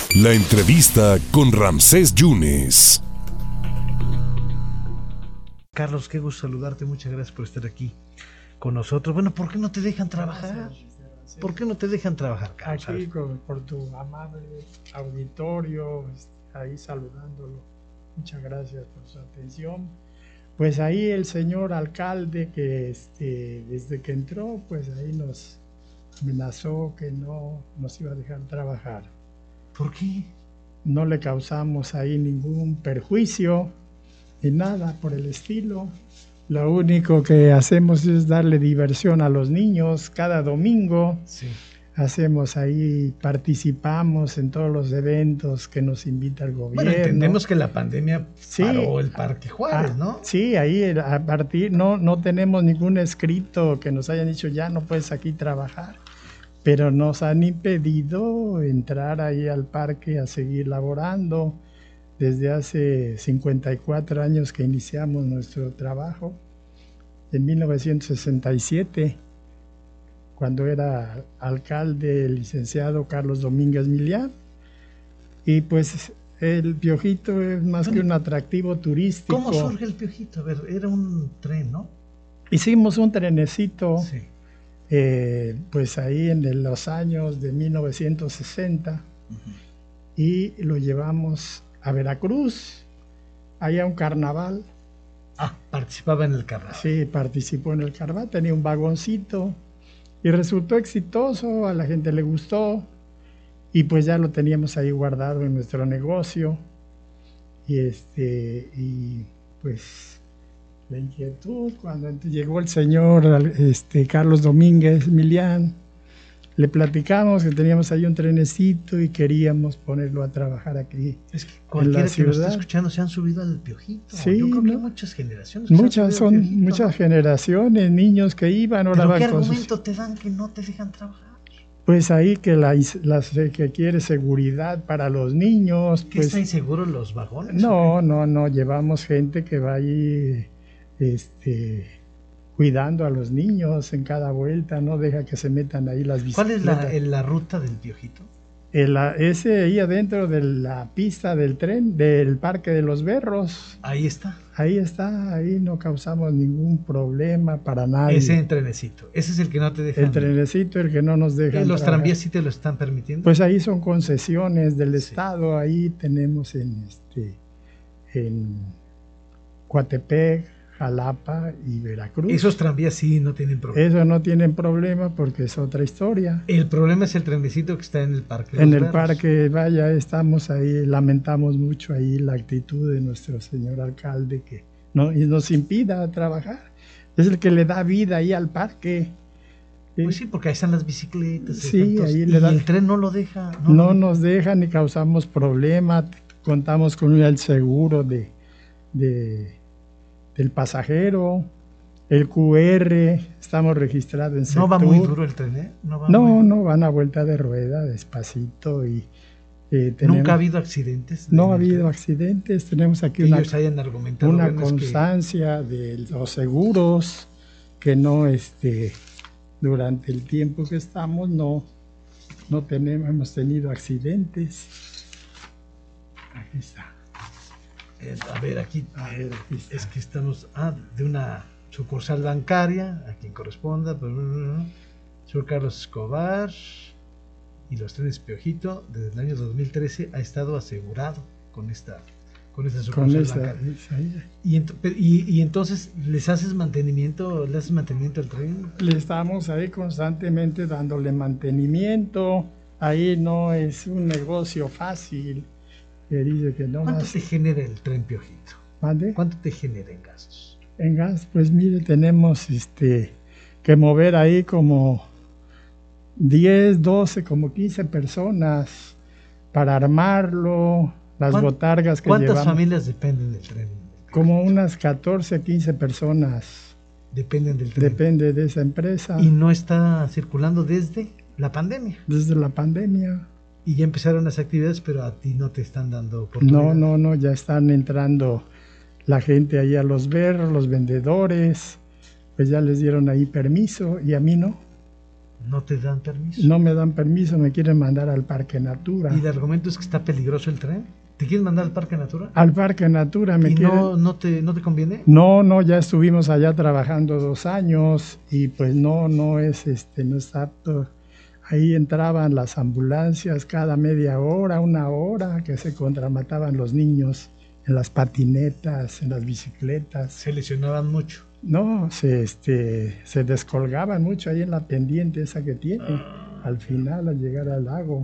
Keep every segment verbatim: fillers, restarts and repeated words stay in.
La entrevista con Ramsés Yunes. Carlos, qué gusto saludarte, muchas gracias por estar aquí con nosotros. Bueno, ¿por qué no te dejan trabajar? ¿Por qué no te dejan trabajar, Carlos? Aquí con, por tu amable auditorio, ahí saludándolo. Muchas gracias por su atención. Pues ahí el señor alcalde que este, desde que entró, pues ahí nos amenazó que no nos iba a dejar trabajar. ¿Por qué? No le causamos ahí ningún perjuicio ni nada por el estilo. Lo único que hacemos es darle diversión a los niños cada domingo. Sí. Hacemos ahí, participamos en todos los eventos que nos invita el gobierno. Bueno, entendemos que la pandemia sí, paró el Parque Juárez, ah, ¿no? Sí, ahí a partir, no, no tenemos ningún escrito que nos hayan dicho ya no puedes aquí trabajar, pero nos han impedido entrar ahí al parque a seguir laborando. Desde hace cincuenta y cuatro años que iniciamos nuestro trabajo, en mil novecientos sesenta y siete, cuando era alcalde el licenciado Carlos Domínguez Milián, y pues el Piojito es más que un atractivo turístico. ¿Cómo surge el Piojito? A ver, era un tren, ¿no? Hicimos un trenecito, sí. eh, pues ahí en los años de mil novecientos sesenta, uh-huh. y lo llevamos a Veracruz, allá un carnaval. Ah, participaba en el carnaval. Sí, participó en el carnaval, tenía un vagoncito y resultó exitoso, a la gente le gustó y pues ya lo teníamos ahí guardado en nuestro negocio y este y pues la inquietud cuando llegó el señor este, Carlos Domínguez Milián, le platicamos que teníamos ahí un trenecito y queríamos ponerlo a trabajar aquí. Es que cualquiera que nos está escuchando se han subido al Piojito. Sí, yo creo ¿no? que hay muchas generaciones. Muchas son Piojito, muchas ¿no? generaciones, niños que iban. ¿Pero qué argumento sus... te dan que no te dejan trabajar? Pues ahí que la, la que quiere seguridad para los niños. ¿Qué pues, está inseguro los vagones? No, no, no. Llevamos gente que va ahí, este. cuidando a los niños en cada vuelta, no deja que se metan ahí las bicicletas. ¿Cuál es la, la ruta del Piojito? El, ese ahí adentro de la pista del tren, del Parque de los Berros. Ahí está. Ahí está, ahí no causamos ningún problema para nadie. Ese trenecito, ese es el que no te deja. El trenecito, el que no nos deja. ¿Los tranvías sí te lo están permitiendo? Pues ahí son concesiones del sí. Estado, ahí tenemos en este, en Coatepec, Jalapa y Veracruz. Esos tranvías sí no tienen problema. Eso no tienen problema porque es otra historia. El problema es el trenecito que está en el parque. En el parque, vaya, estamos ahí, lamentamos mucho ahí la actitud de nuestro señor alcalde que no, y nos impida trabajar. Es el que le da vida ahí al parque. Pues sí, porque ahí están las bicicletas. Sí, eventos, ahí y le da, el tren no lo deja. No, no nos deja ni causamos problema. Contamos con el seguro de... de el pasajero, el Q R, estamos registrados en Sectur. ¿No va muy duro el tren, eh? No, va no, no, van a vuelta de rueda, despacito y... Eh, tenemos, ¿Nunca ha habido accidentes? No ha habido tren? accidentes, tenemos aquí una, ellos hayan argumentado, una bueno, constancia es que... de los seguros, que no, este, durante el tiempo que estamos, no, no tenemos, hemos tenido accidentes. Aquí está. A ver, aquí, a ver, aquí es que estamos ah, de una sucursal bancaria, a quien corresponda, señor Carlos Escobar, y los trenes Piojito, desde el año dos mil trece ha estado asegurado con esta, con esta sucursal con esta, bancaria. Y, ent y, y entonces, ¿les haces mantenimiento, le haces mantenimiento al tren? Le estamos ahí constantemente dándole mantenimiento, ahí no es un negocio fácil. Que dice que no ¿Cuánto más... te genera el tren Piojito? ¿Mande? ¿Cuánto te genera en gastos? En gastos, pues mire, tenemos este que mover ahí como diez, doce, como quince personas para armarlo, las botargas que ¿Cuántas llevamos. ¿Cuántas familias dependen del tren? Como unas catorce, quince personas. Dependen del tren. Depende de esa empresa. ¿Y no está circulando desde la pandemia? Desde la pandemia. Y ya empezaron las actividades, pero a ti no te están dando oportunidad. No, no, no, ya están entrando la gente ahí a los berros, los vendedores, pues ya les dieron ahí permiso y a mí no. ¿No te dan permiso? No me dan permiso, me quieren mandar al Parque Natura. ¿Y el argumento es que está peligroso el tren? ¿Te quieren mandar al Parque Natura? Al Parque Natura me ¿Y quieren... no, no, te, no te conviene? No, no, ya estuvimos allá trabajando dos años y pues no, no es, este, no es apto. Ahí entraban las ambulancias cada media hora, una hora, que se contramataban los niños en las patinetas, en las bicicletas. Se lesionaban mucho. No, se, este, se descolgaban mucho ahí en la pendiente esa que tiene, Ah, al final, al llegar al lago.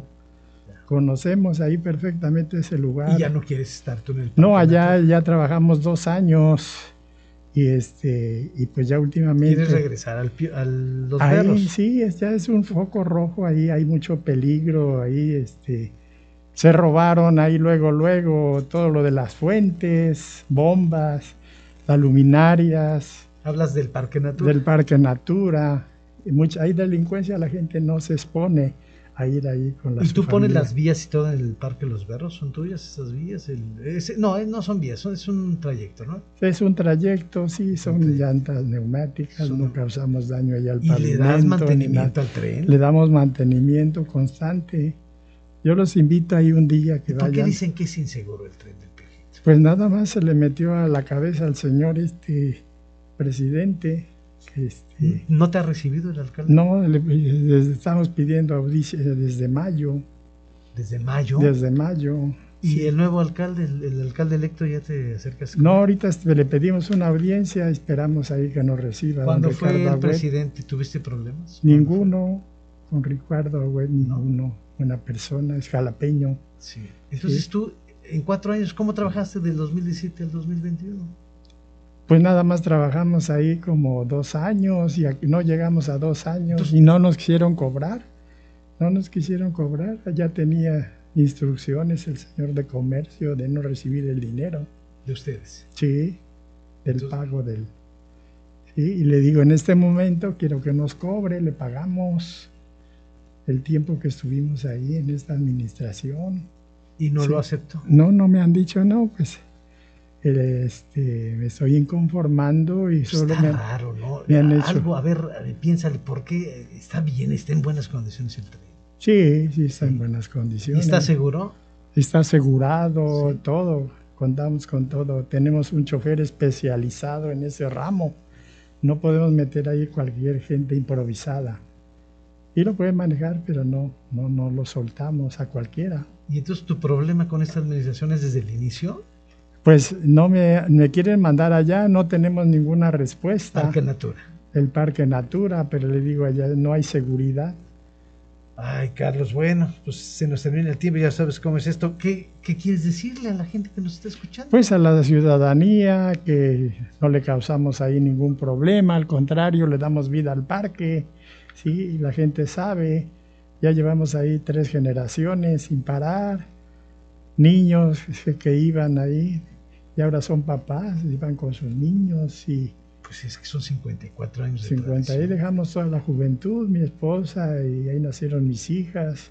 Conocemos ahí perfectamente ese lugar. ¿Y ya no quieres estar tú en el Parque No, allá Natura? ya trabajamos dos años y este y pues ya últimamente... ¿Quieres regresar al, pi- a los Ahí perros? sí, es, ya es un foco rojo, ahí hay mucho peligro, ahí este se robaron ahí luego, luego todo lo de las fuentes, bombas, las luminarias Hablas del Parque Natura. del Parque Natura. Y mucha, hay delincuencia, la gente no se expone a ir ahí con la ¿Y tú su pones familia. las vías y todo en el Parque Los Berros? ¿Son tuyas esas vías? El, ese- no, eh, no son vías, son, es un trayecto, ¿no? Es un trayecto, sí, son trayecto. llantas neumáticas, Son- no causamos daño allá al ¿Y pavimento. le das ni mantenimiento nada. al tren? Le damos mantenimiento constante. Yo los invito ahí un día ¿Y que por qué vayan. dicen que es inseguro el tren del Piojito? Pues nada más se le metió a la cabeza al señor este presidente, que este, ¿No te ha recibido el alcalde? no, le, le estamos pidiendo audiencia desde mayo, Desde mayo. desde mayo. ¿Y Sí. el nuevo alcalde, el, el alcalde electo, ya te acercas con No, él? ahorita este, le pedimos una audiencia, esperamos ahí que nos reciba. don Cuando fue Ricardo el Agüed. presidente, ¿tuviste problemas? Ninguno, con Ricardo Agüed, No. ninguno. Buena persona, es jalapeño. Sí. Entonces Sí. tú, en cuatro años, ¿cómo trabajaste del dos mil diecisiete al dos mil veintiuno? Pues nada más trabajamos ahí como dos años y aquí no llegamos a dos años Entonces- y no nos quisieron cobrar. No nos quisieron cobrar. Ya tenía instrucciones el señor de comercio de no recibir el dinero. De ustedes. Sí, del Entonces- pago del... Sí, y le digo, en este momento quiero que nos cobre, le pagamos el tiempo que estuvimos ahí en esta administración. Y no Sí. lo aceptó. No, no me han dicho no, pues eh, este, me estoy inconformando y solo Está me, raro, ¿no? me han hecho- Algo, a ver, a ver, piénsale, ¿por qué está bien, está en buenas condiciones el tren? Sí, sí, está Sí. en buenas ¿Y condiciones. está seguro? Está asegurado, Sí. todo, contamos con todo. Tenemos un chofer especializado en ese ramo. No podemos meter ahí cualquier gente improvisada. Y lo puede manejar, pero no, no, no lo soltamos a cualquiera. ¿Y entonces tu problema con esta administración es desde el inicio? Pues no me, me quieren mandar allá, no tenemos ninguna respuesta. Parque Natura. El Parque Natura, pero le digo allá no hay seguridad. Ay, Carlos, bueno, pues se nos termina el tiempo, ya sabes cómo es esto. ¿Qué, qué quieres decirle a la gente que nos está escuchando? Pues a la ciudadanía que no le causamos ahí ningún problema, al contrario, le damos vida al parque, sí, y la gente sabe, ya llevamos ahí tres generaciones sin parar, niños que, que iban ahí y ahora son papás, iban con sus niños y Pues es que son cincuenta y cuatro años de cincuenta, ahí tradición. dejamos toda la juventud, mi esposa, y ahí nacieron mis hijas.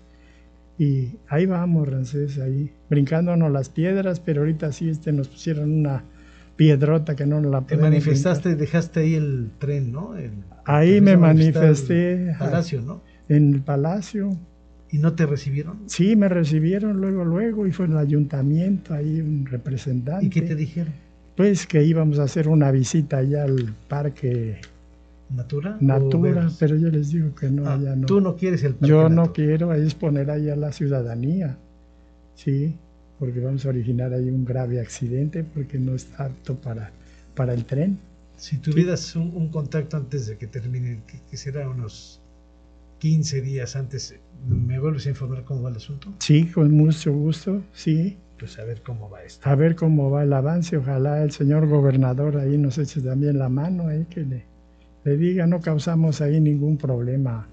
Y ahí vamos, Ramsés, ahí, brincándonos las piedras, pero ahorita sí este, nos pusieron una piedrota que no nos la Te podemos manifestaste, brincar. dejaste ahí el tren, ¿no? El- Ahí te me fuiste a manifestar manifesté, al Palacio, ¿no? en el palacio. ¿Y no te recibieron? Sí, me recibieron luego, luego, y fue el ayuntamiento, ahí un representante. ¿Y qué te dijeron? Pues que íbamos a hacer una visita allá al parque ¿Natura? o Natura, Vegas? pero yo les digo que no, Ah, allá no. Tú no quieres el Parque Yo no Natura. quiero ahí exponer ahí a la ciudadanía, sí, porque vamos a originar ahí un grave accidente porque no está apto para, para el tren. Si tuvieras un, un contacto antes de que termine, que, que será unos quince días antes, ¿me vuelves a informar cómo va el asunto? Sí, con mucho gusto, sí. Pues a ver cómo va esto. A ver cómo va el avance, ojalá el señor gobernador ahí nos eche también la mano, ahí que le, le diga, no causamos ahí ningún problema.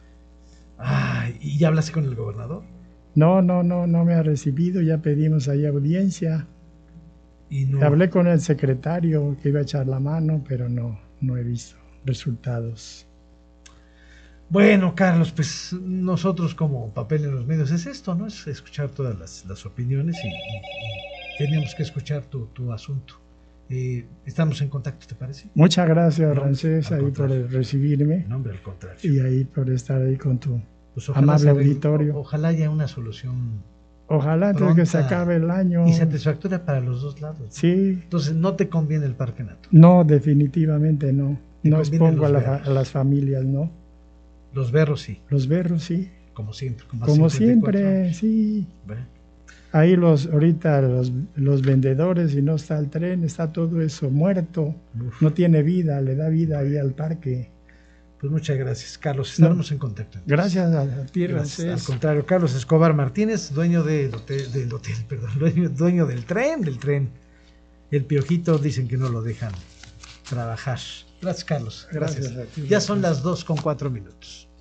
Ay, ¿y ya hablaste con el gobernador? No, no, no, no me ha recibido, ya pedimos ahí audiencia. Y no. Hablé con el secretario que iba a echar la mano, pero no, no he visto resultados. Bueno, Carlos, pues nosotros como papel en los medios es esto, ¿no? Es escuchar todas las, las opiniones y, y- y teníamos que escuchar tu, tu asunto. Eh, estamos en contacto, ¿te parece? Muchas gracias, No, Ramsés, al ahí por contrario. recibirme No, hombre, al contrario. y ahí por estar ahí con tu Pues amable se arregle- auditorio. o- ojalá haya una solución Ojalá antes de que se pronta acabe el año. y satisfactoria para los dos lados. Sí, Entonces, no te conviene el Parque Natural. no, definitivamente no. Te No convienen expongo a, los la- berros. a las familias, ¿no? Los berros sí, Los berros, sí. como siempre. Como, a Como cincuenta y cuatro siempre, años. sí. Bueno, Ahí los, ahorita los, los vendedores, si no está el tren, está todo eso muerto. uf. No tiene vida, le da vida ahí al parque. Pues muchas gracias, Carlos. Estaremos en contacto. entonces. Gracias a, a ti, Gracias. Al Ramsés. contrario, Carlos Escobar Martínez, dueño del hotel, del hotel, perdón, dueño, dueño del tren, del tren. El Piojito dicen que no lo dejan trabajar. Gracias, Carlos. Gracias. Gracias a ti, Ya son Ramsés. las dos con cuatro minutos.